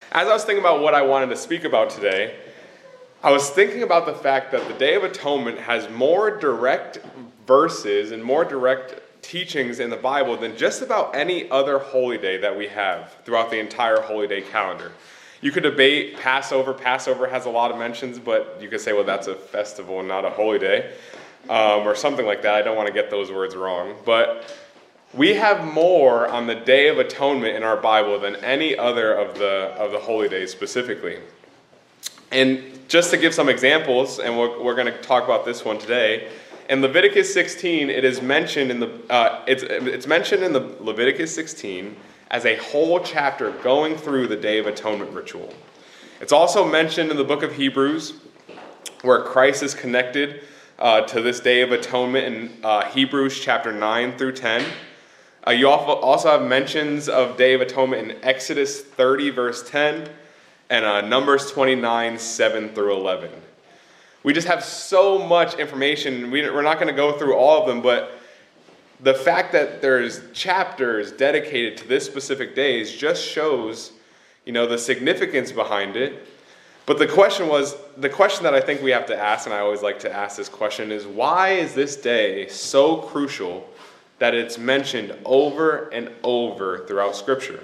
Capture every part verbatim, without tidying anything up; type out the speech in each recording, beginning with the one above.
As I was thinking about what I wanted to speak about today, I was thinking about the fact that the Day of Atonement has more direct verses and more direct teachings in the Bible than just about any other holy day that we have throughout the entire holy day calendar. You could debate Passover. Passover has a lot of mentions, but you could say, well, that's a festival, not a holy day, um, or something like that. I don't want to get those words wrong. But we have more on the Day of Atonement in our Bible than any other of the of the holy days specifically. And just to give some examples, and we're, we're going to talk about this one today, in Leviticus sixteen, it is mentioned in the uh, it's it's mentioned in the Leviticus sixteen as a whole chapter going through the Day of Atonement ritual. It's also mentioned in the book of Hebrews, where Christ is connected uh, to this Day of Atonement in uh, Hebrews chapter nine through ten. Uh, you also have mentions of Day of Atonement in Exodus thirty, verse ten, and uh, Numbers twenty-nine, seven through eleven. We just have so much information. We, we're not going to go through all of them, but the fact that there's chapters dedicated to this specific days just shows, you know, the significance behind it. But the question was, the question that I think we have to ask, and I always like to ask this question, is why is this day so crucial that it's mentioned over and over throughout Scripture?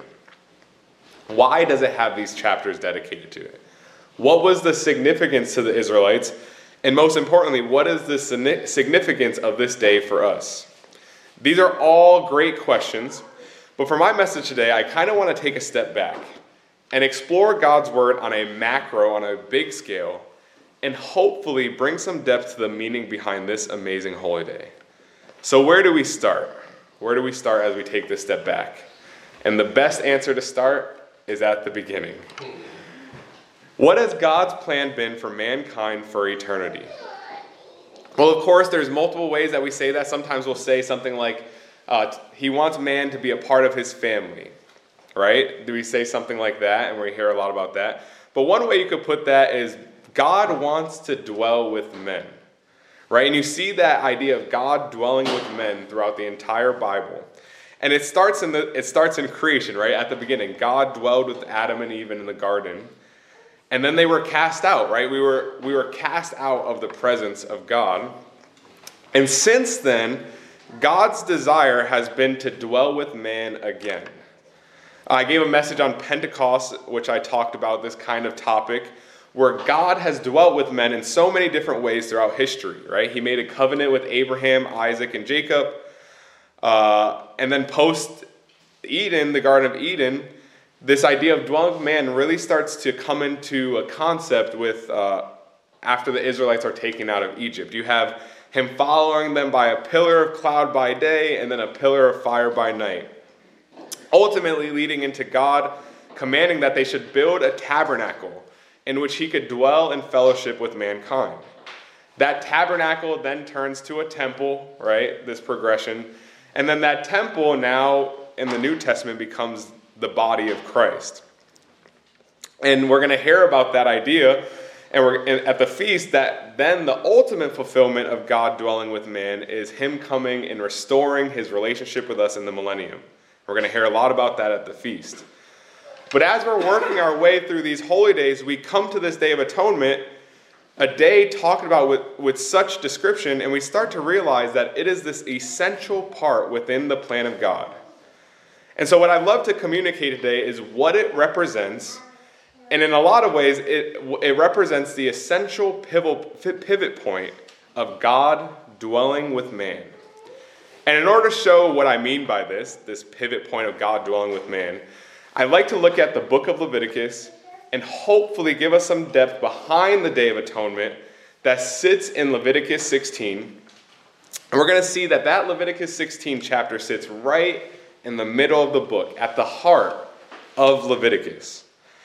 Why does it have these chapters dedicated to it? What was the significance to the Israelites? And most importantly, what is the significance of this day for us? These are all great questions, but for my message today, I kind of want to take a step back and explore God's Word on a macro, on a big scale, and hopefully bring some depth to the meaning behind this amazing holy day. So where do we start? Where do we start as we take this step back? And the best answer to start is at the beginning. What has God's plan been for mankind for eternity? Well, of course, there's multiple ways that we say that. Sometimes we'll say something like, uh, he wants man to be a part of his family, right? Do we say something like that? And we hear a lot about that. But one way you could put that is God wants to dwell with men, right? And you see that idea of God dwelling with men throughout the entire Bible. And it starts in the it starts in creation, right? At the beginning, God dwelled with Adam and Eve in the garden. And then they were cast out, right? We were we were cast out of the presence of God. And since then, God's desire has been to dwell with man again. I gave a message on Pentecost, which I talked about this kind of topic, where God has dwelt with men in so many different ways throughout history, right? He made a covenant with Abraham, Isaac, and Jacob. Uh, and then post-Eden, the Garden of Eden, this idea of dwelling with man really starts to come into a concept with uh, after the Israelites are taken out of Egypt. You have him following them by a pillar of cloud by day and then a pillar of fire by night. Ultimately leading into God commanding that they should build a tabernacle in which he could dwell in fellowship with mankind. That tabernacle then turns to a temple, right? This progression. And then that temple now in the New Testament becomes the body of Christ. And we're going to hear about that idea and we're at the feast that then the ultimate fulfillment of God dwelling with man is him coming and restoring his relationship with us in the millennium. We're going to hear a lot about that at the feast. But as we're working our way through these holy days, we come to this Day of Atonement, a day talked about with, with such description, and we start to realize that it is this essential part within the plan of God. And so what I'd love to communicate today is what it represents. And in a lot of ways, it, it represents the essential pivot point of God dwelling with man. And in order to show what I mean by this, this pivot point of God dwelling with man, I'd like to look at the book of Leviticus and hopefully give us some depth behind the Day of Atonement that sits in Leviticus sixteen. And we're going to see that that Leviticus sixteen chapter sits right in the middle of the book, at the heart of Leviticus.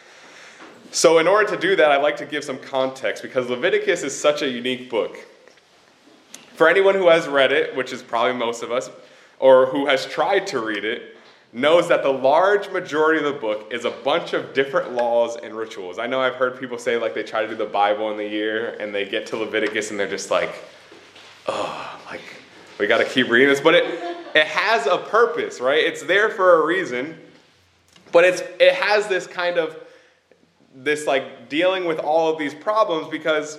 So in order to do that, I'd like to give some context because Leviticus is such a unique book. For anyone who has read it, which is probably most of us, or who has tried to read it, knows that the large majority of the book is a bunch of different laws and rituals. I know I've heard people say like they try to do the Bible in the year and they get to Leviticus and they're just like, oh, like we got to keep reading this. But it it has a purpose, right? It's there for a reason, but it's it has this kind of this like dealing with all of these problems because,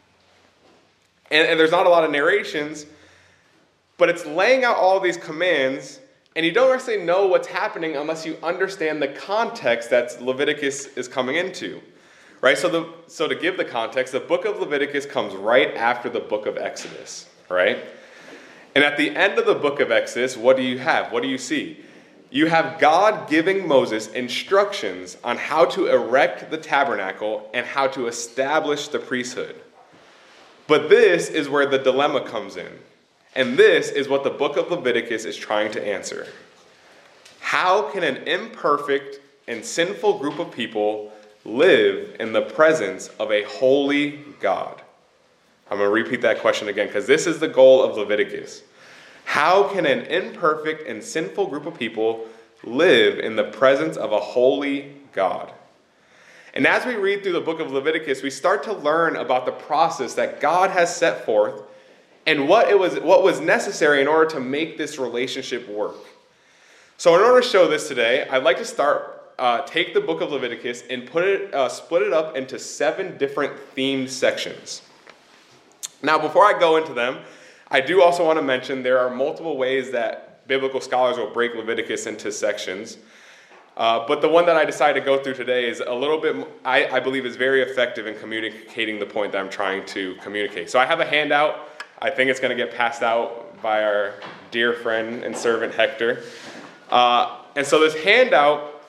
and, and there's not a lot of narrations, but it's laying out all these commands, and you don't necessarily know what's happening unless you understand the context that Leviticus is coming into, right? So the so to give the context, the book of Leviticus comes right after the book of Exodus, right? And at the end of the book of Exodus, what do you have? What do you see? You have God giving Moses instructions on how to erect the tabernacle and how to establish the priesthood. But this is where the dilemma comes in. And this is what the book of Leviticus is trying to answer. How can an imperfect and sinful group of people live in the presence of a holy God? I'm going to repeat that question again because this is the goal of Leviticus. How can an imperfect and sinful group of people live in the presence of a holy God? And as we read through the book of Leviticus, we start to learn about the process that God has set forth and what it was, what was necessary in order to make this relationship work. So in order to show this today, I'd like to start, uh, take the book of Leviticus and put it, uh, split it up into seven different themed sections. Now, before I go into them, I do also want to mention there are multiple ways that biblical scholars will break Leviticus into sections. Uh, but the one that I decided to go through today is a little bit, I, I believe, is very effective in communicating the point that I'm trying to communicate. So I have a handout. I think it's going to get passed out by our dear friend and servant Hector. Uh, and so this handout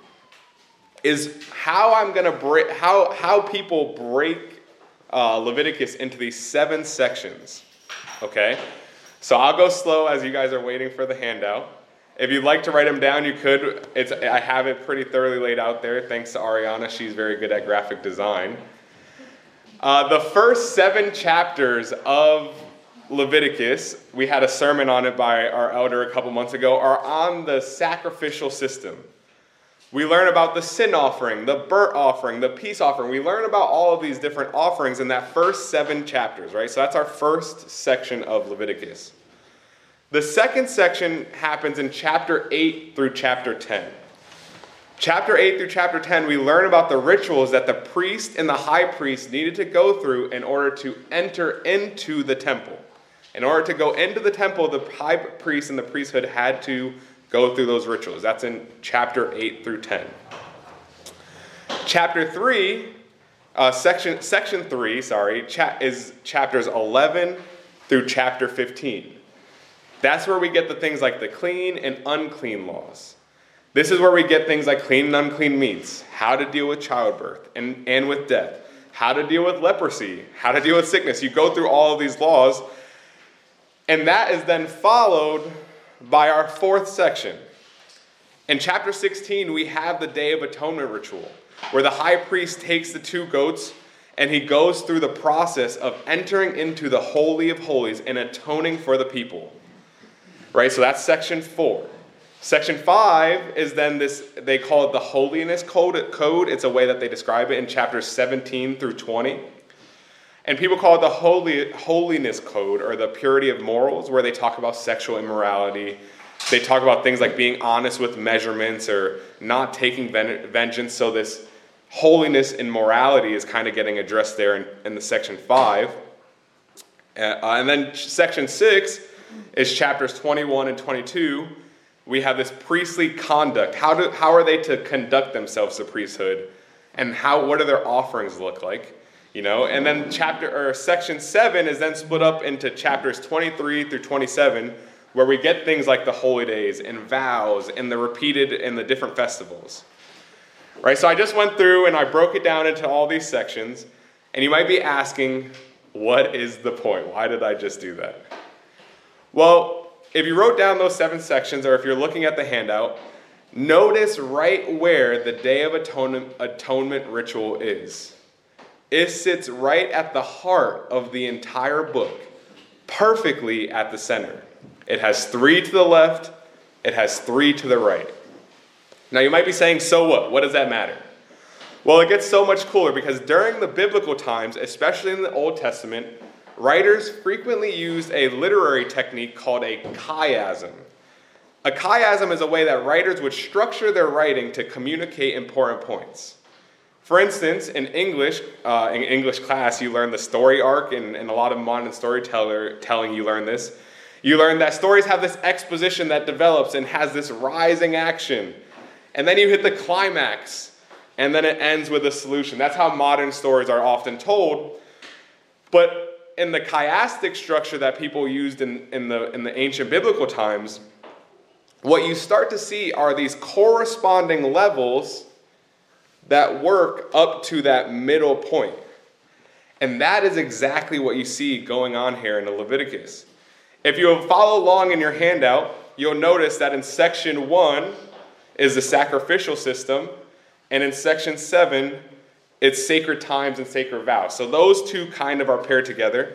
is how I'm going to break, how how people break uh, Leviticus into these seven sections. Okay, so I'll go slow as you guys are waiting for the handout. If you'd like to write them down, you could. It's I have it pretty thoroughly laid out there. Thanks to Ariana, she's very good at graphic design. Uh, the first seven chapters of Leviticus, we had a sermon on it by our elder a couple months ago, are on the sacrificial system. We learn about the sin offering, the burnt offering, the peace offering. We learn about all of these different offerings in that first seven chapters, right? So that's our first section of Leviticus. The second section happens in chapter eight through chapter ten. Chapter eight through chapter ten, we learn about the rituals that the priest and the high priest needed to go through in order to enter into the temple. In order to go into the temple, the high priest and the priesthood had to go through those rituals. That's in chapter eight through ten. Chapter three, uh, section section three, sorry, cha- is chapters eleven through chapter fifteen. That's where we get the things like the clean and unclean laws. This is where we get things like clean and unclean meats, how to deal with childbirth and, and with death, how to deal with leprosy, how to deal with sickness. You go through all of these laws, and that is then followed by our fourth section. In chapter sixteen, we have the Day of Atonement ritual, where the high priest takes the two goats and he goes through the process of entering into the Holy of Holies and atoning for the people. Right, so that's section four. Section five is then this, they call it the Holiness Code. Code. It's a way that they describe it in chapters seventeen through twenty. And people call it the Holy, Holiness Code, or the Purity of Morals, where they talk about sexual immorality. They talk about things like being honest with measurements or not taking ven- vengeance. So this holiness and morality is kind of getting addressed there in, in the section five. Uh, and then section six is chapters twenty-one and twenty-two. We have this priestly conduct. How do how are they to conduct themselves, the priesthood, and how what do their offerings look like? You know, and then chapter or section seven is then split up into chapters twenty-three through twenty-seven, where we get things like the holy days and vows and the repeated and the different festivals. Right? So I just went through and I broke it down into all these sections, and you might be asking, what is the point? Why did I just do that? Well, if you wrote down those seven sections, or if you're looking at the handout, notice right where the Day of Atonement, Atonement ritual is. It sits right at the heart of the entire book, perfectly at the center. It has three to the left, it has three to the right. Now you might be saying, so what? What does that matter? Well, it gets so much cooler because during the biblical times, especially in the Old Testament, writers frequently used a literary technique called a chiasm. A chiasm is a way that writers would structure their writing to communicate important points. For instance, in English, uh, in English class, you learn the story arc, and, and a lot of modern storyteller telling you learn this. You learn that stories have this exposition that develops and has this rising action. And then you hit the climax, and then it ends with a solution. That's how modern stories are often told. But in the chiastic structure that people used in, in, the, in the ancient biblical times, what you start to see are these corresponding levels that work up to that middle point. And that is exactly what you see going on here in the Leviticus. If you follow along in your handout, you'll notice that in section one is the sacrificial system, and in section seven, it's sacred times and sacred vows. So those two kind of are paired together,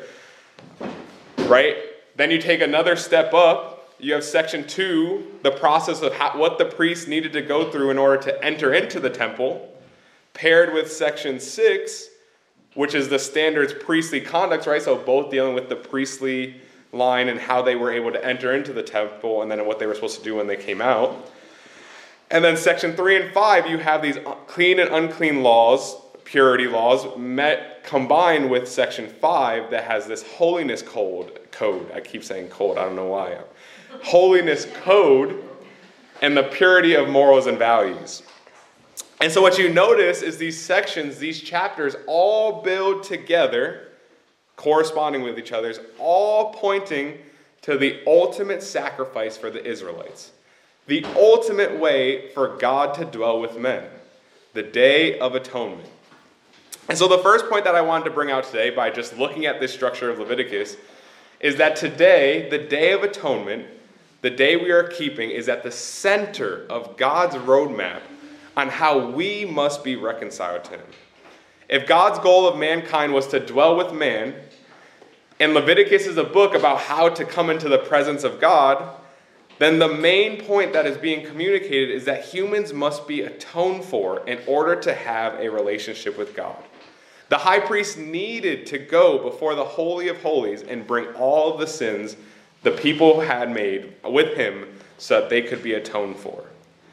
right? Then you take another step up. You have section two, the process of how, what the priest needed to go through in order to enter into the temple, paired with section six, which is the standards priestly conduct, right? So both dealing with the priestly line and how they were able to enter into the temple, and then what they were supposed to do when they came out. And then section three and five, you have these clean and unclean laws, purity laws, met combined with section five that has this holiness code. Code. I keep saying code. I don't know why. Holiness code and the purity of morals and values. And so what you notice is these sections, these chapters, all build together, corresponding with each other, all pointing to the ultimate sacrifice for the Israelites. The ultimate way for God to dwell with men. The Day of Atonement. And so the first point that I wanted to bring out today, by just looking at this structure of Leviticus, is that today, the Day of Atonement, the day we are keeping, is at the center of God's roadmap on how we must be reconciled to him. If God's goal of mankind was to dwell with man, and Leviticus is a book about how to come into the presence of God, then the main point that is being communicated is that humans must be atoned for in order to have a relationship with God. The high priest needed to go before the Holy of Holies and bring all of the sins the people had made with him so that they could be atoned for.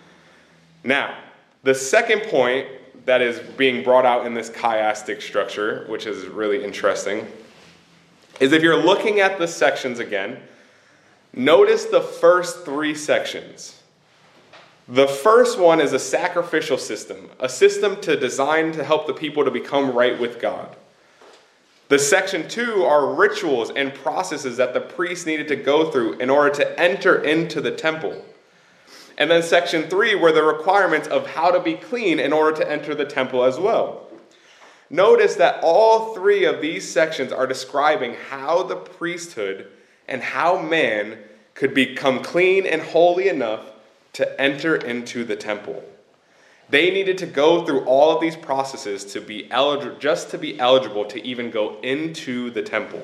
Now, the second point that is being brought out in this chiastic structure, which is really interesting, is if you're looking at the sections again, notice the first three sections. The first one is a sacrificial system, a system to design to help the people to become right with God. The section two are rituals and processes that the priest needed to go through in order to enter into the temple. And then section three were the requirements of how to be clean in order to enter the temple as well. Notice that all three of these sections are describing how the priesthood and how man could become clean and holy enough to enter into the temple. They needed to go through all of these processes to be eligible, just to be eligible to even go into the temple.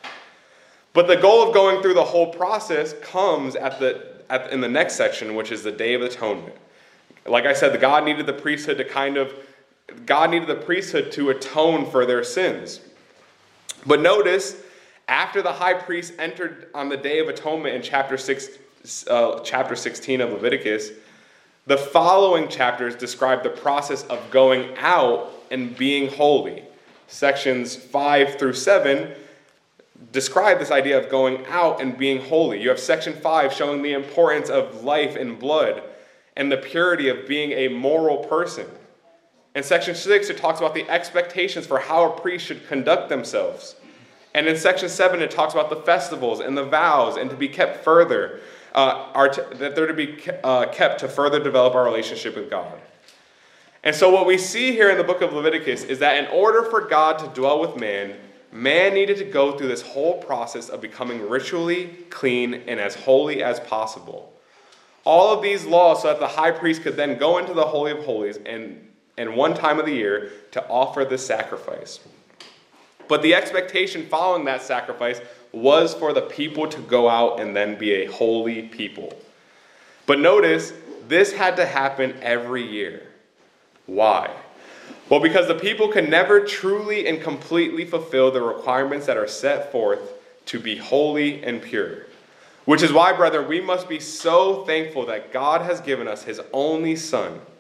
But the goal of going through the whole process comes at the at, in the next section, which is the Day of Atonement. Like I said, the God needed the priesthood to kind of God needed the priesthood to atone for their sins. But notice, after the high priest entered on the Day of Atonement in chapter six, uh, chapter sixteen of Leviticus, the following chapters describe the process of going out and being holy. Sections five through seven describe this idea of going out and being holy. You have section five showing the importance of life and blood and the purity of being a moral person. In section six, it talks about the expectations for how a priest should conduct themselves. And in section seven, it talks about the festivals and the vows and to be kept further, uh, are to, that they're to be uh, kept to further develop our relationship with God. And so what we see here in the book of Leviticus is that in order for God to dwell with man, man needed to go through this whole process of becoming ritually clean and as holy as possible. All of these laws so that the high priest could then go into the Holy of Holies and, and one time of the year to offer the sacrifice. But the expectation following that sacrifice was for the people to go out and then be a holy people. But notice, this had to happen every year. Why? Well, because the people can never truly and completely fulfill the requirements that are set forth to be holy and pure. Which is why, brethren, we must be so thankful that God has given us his only Son,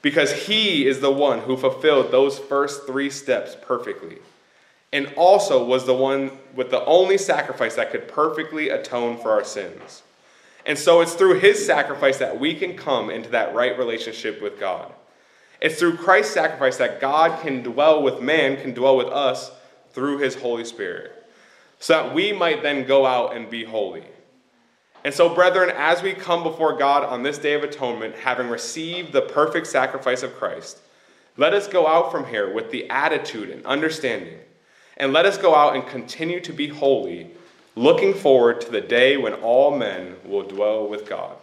because he is the one who fulfilled those first three steps perfectly, and also was the one with the only sacrifice that could perfectly atone for our sins. And so it's through his sacrifice that we can come into that right relationship with God. It's through Christ's sacrifice that God can dwell with man, can dwell with us through his Holy Spirit, so that we might then go out and be holy. And so, brethren, as we come before God on this Day of Atonement, having received the perfect sacrifice of Christ, let us go out from here with the attitude and understanding, and let us go out and continue to be holy, looking forward to the day when all men will dwell with God.